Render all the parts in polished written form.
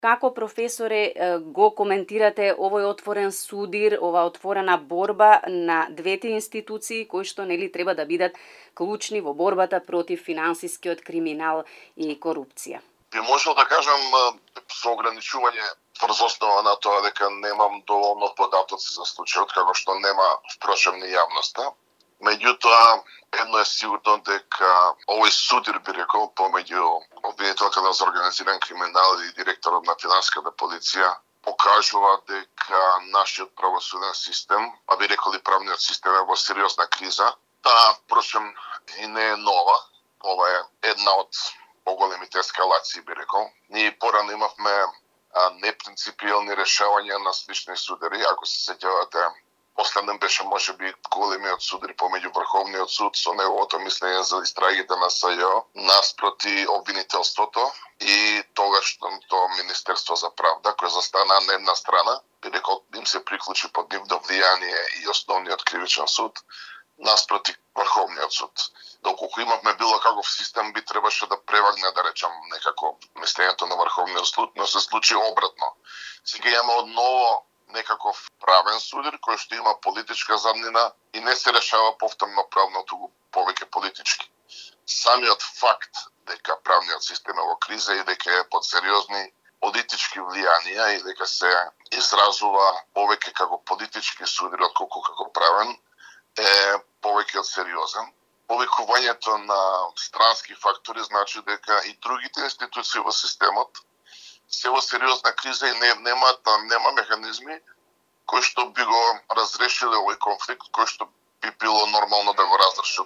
Како професоре го коментирате овој отворен судир, ова отворена борба на двете институции кои што треба да бидат клучни во борбата против финансискиот криминал и корупција? Би можел да кажам со ограничување врз основа на тоа дека немам доволно податоци за случајот, како што нема впрочем ни јавноста. Меѓутоа, едно е сигурно дека овој судир, би рекол, помеѓу обвинителката за организиран криминал и директорот на финансиската полиција покажува дека нашиот правосуден систем, а би рекол и правниот систем е во сериозна криза. Таа, впрочем, и не е нова. Ова е една од поголемите ескалации, би рекол. Ние порано имавме непринципиелни решавања на слични судари. Ако се сеќавате, последен беше можеби големиот судар помеѓу Врховниот суд со неговото мислење за истрагите на СЈО наспроти обвинителството и тогашното Министерство за правда, кој застана на една страна, би рекол им се приклучи под нивно влијание и основниот кривичен суд наспроти Врховниот суд. Доколку имавме било каков систем, би требаше да превагне, да речам, некако мислењето на Врховниот суд, но се случи обратно. Сега имаме одново некаков правен судир кој што има политичка заднина и не се решава повторно правно, туку повеќе политички. Самиот факт дека правниот систем е во криза и дека е под сериозни политички влијанија и дека се изразува повеќе како политички судир отколку како правен е повеќе од сериозен. Повикувањето на странски фактори значи дека и другите институции во системот се во сериозна криза и нема механизми кои што би го разрешиле овој конфликт, кој што би било нормално да го разрешат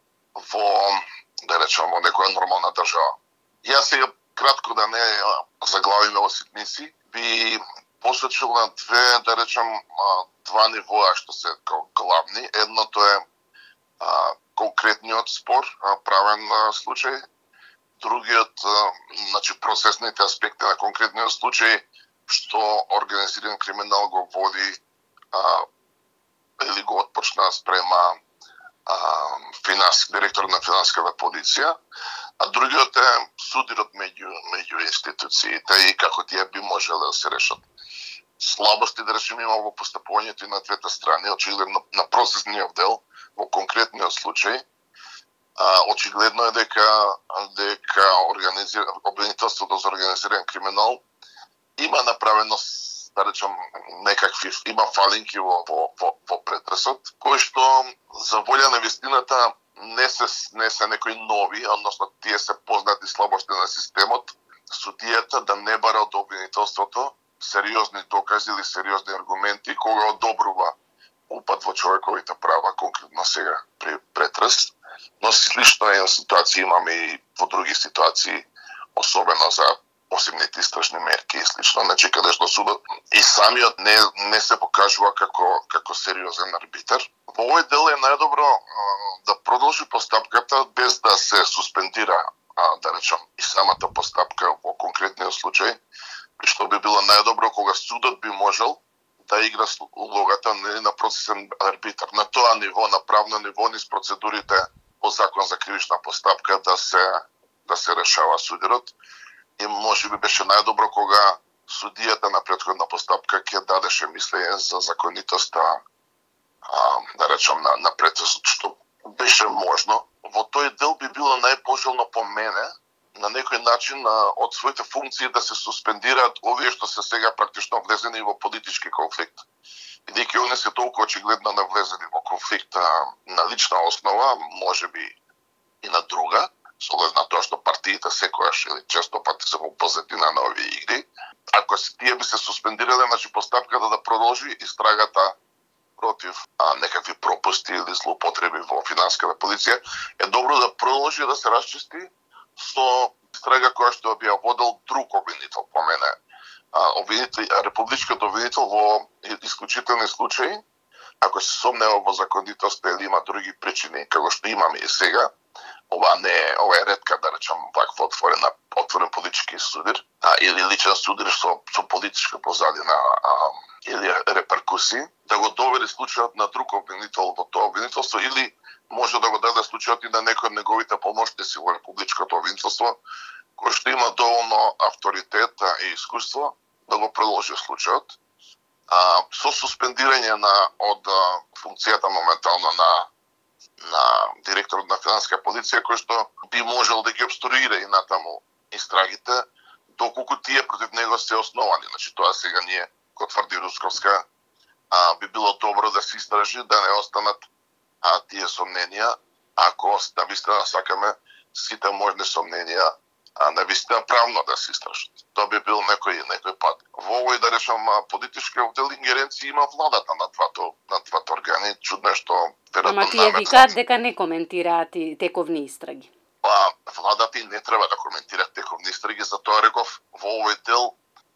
во, да речем, во некоја нормална држава. Јас сега кратко да не заглавиме во ситници, би посочил на две, да речем, два нивоа што се главни. Едното е конкретниот спор, правен случај. Другиот, значи, процесните аспекти на конкретниот случај, што организиран криминал го води или го отпочна спрема директор на финансиската полиција, а другиот е судирот меѓу институциите и како тие би можеле да се решат. Слабости, да речем, има во постапувањето и на двете страни, очигледно на процесниот дел, во конкретниот случај. Очигледно е дека обвинителството за организиран криминал има направено, да речем, има фалинки во претресот, кои што за волја на вистината не се некои нови, односно тие се познати слабости на системот, судијата да не бара од обвинителството сериозни докази или сериозни аргументи кога одобрува упад во човековите права, конкретно сега при претрес. Но слично е ситуација имаме и во други ситуации, особено за посебните истражни мерки и слично, значи каде што судот и самиот не се покажува како сериозен арбитар. Во овој дел е најдобро да продолжи постапката без да се суспендира, да речем, и самата постапка во конкретниот случај, што би било најдобро кога судот би можел да игра улогата на процесен арбитар. На тоа ниво, на правно ниво, низ процедурите по закон за кривична постапка да се решава судирот. И може би беше најдобро кога судијата на претходна постапка ќе дадеше мислење за законитоста, да речем, на претресот, што беше можно. Во тој дел би било најпожелно по мене на некој начин од своите функции да се суспендираат овие што се сега практично влезени во политички конфликт. Бидејќи они се толку очигледно навлезени во конфликт на лична основа, може би и на друга, со оглед на тоа што партиите секојаш или често пати се во позадина на овие игри. Ако тие би се суспендирале, значи постапката да продолжи истрагата против некакви пропусти или злоупотреби во финансиската полиција, е добро да продолжи да се расчисти со истрага која што би ја водел друг обвинител, по мене. Републичкиот обвинител во исклучителни случаи, ако се сомнева во законитост или има други причини, како што имаме и сега, ова е ретка, да речем, ваква отворен политички судир, или личен судир со политичка позадина или реперкусии, да го доведе случајот на друг обвинител во тоа обвинителство или може да го даде случајот и на некој од неговите помошници во републичкото обвинителство, кој што има доволно авторитет и искуство да го продолжи случајот. Со суспендирање од функцијата моментално на директорот на финансиска полиција, кој што би можел да ги обструира и натаму истрагите, доколку тие против него се основани. Значи, тоа сега ние, кој тврди Русковска, би било добро да се истражи, да не останат тие сомненија, ако навистина сакаме сите можни сомненија навистина правно да се истражат. Тоа би бил некој пат. Во овој, да речам, политички дел ингеренција има владата на двата органи. Чудно е што Ама тие викаат дека не коментираат и тековни истраги. Владата и не треба да коментира тековни истраги, затоа реков во овој дел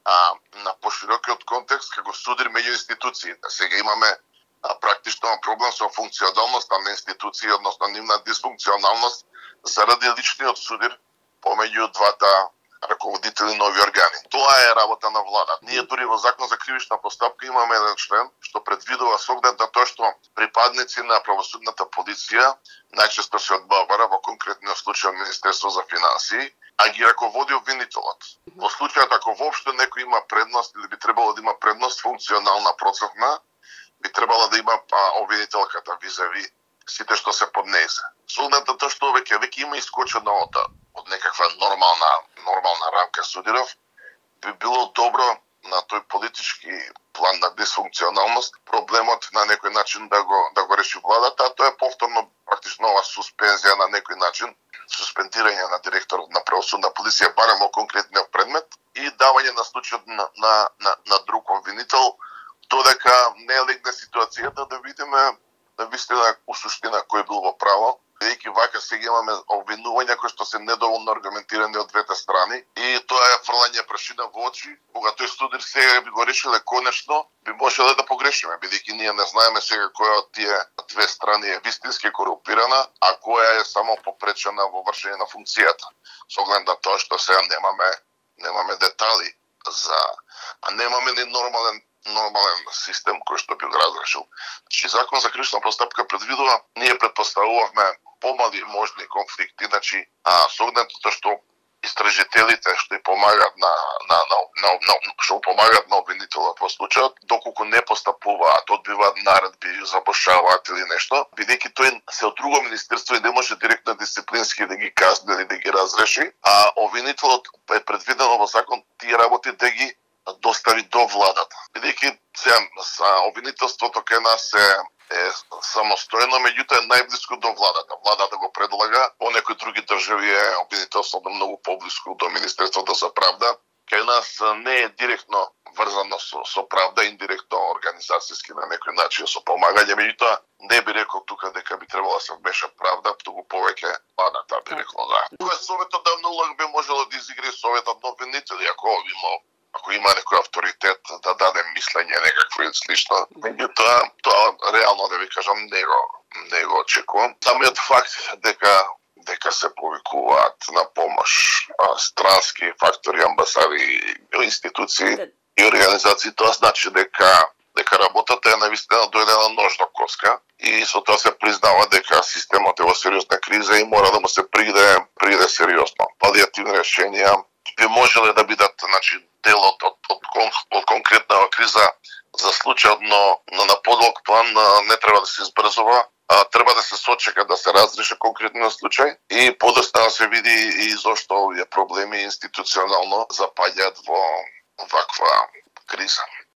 на поширокиот контекст како судир меѓу институциите. Сега имаме практично проблем со функционалноста на институции, односно нивна дисфункционалност заради личниот судир помеѓу двата раководители нови органи. Тоа е работа на владата. Ние дури во Закон за кривична постапка имаме еден член што предвидува со оглед на тоа што припадници на правосудната полиција најчесто се од БАВР, во конкретниот случај од Министерство за финансии, а ги раководи обвинителот. Во случајот ако воопшто некој има предност или би требало да има предност функционална процесна, би требало да има обвинителката визави сите што се под нејзе. Со оглед на тоа што веќе има искочено од некаква нормална рамка судиров, би било добро на тој политички план на дисфункционалност проблемот на некој начин да го реши владата, а тоа е повторно практично ова суспензија на некој начин, суспендирање на директорот на правосудна полиција барем во конкретниот предмет и давање на случајот на друг обвинител, додека не легне ситуацијата да видиме навистина у суштина кој бил во право. Бидејќи вака сега имаме обвинувања кои што се недоволно аргументирани од двете страни и тоа е фрлање прашина во очи. Кога тој судир сега би го решиле конечно, би можеле да погрешиме, бидејќи ние не знаеме сега која од тие две страни е вистински корумпирана, а која е само попречена во вршење на функцијата. Со оглед на тоа што сега немаме детали а немаме ни нормален систем кој што би го разрешил. Значи, Закон за кривична постапка предвидува, ние претпоставувавме помали можни конфликти, значи, со оглед на тоа што истражителите што помагаат што помагаат на обвинителот во случајот, доколку не постапуваат, одбиваат наредби, забошаваат или нешто, бидејќи тој се од друго министерство и не може директно дисциплински да ги казни или да ги разреши, а обвинителот е предвидено во закон тие работи да ги достави до владата. Бидејќи обвинителството кај нас е самостојно, меѓутоа е најблиску до владата. Владата го предлага, во некои други држави е обвинителството многу поблиску до Министерството за правда. Кај нас не е директно врзано со правда, индиректно организацијски на некој начин со помагање, меѓутоа не би рекол тука дека би требало да се вмеша правда, туку повеќе владата би рекол да. Тоа советодавна улога би можело да изигри советот на обвинители, ако има некој авторитет да даде мислење некакво и слично. Меѓутоа, тоа реално да ви кажам не го очекувам. Самиот факт дека се повикуваат на помош странски фактори, амбасади, институции и организации, тоа значи дека работата е навистина дојдена ножна коска и со тоа се признава дека системот е во сериозна криза и мора да му се приде сериозно. Палијативни решенија би можеле да бидат, значи, делот од конкретна криза за случајот, но на подолг план не треба да се избрзува, треба да се сочека да се разреши конкретниот случај и подоцна да се види и зошто овие проблеми институционално запаѓаат во ваква криза.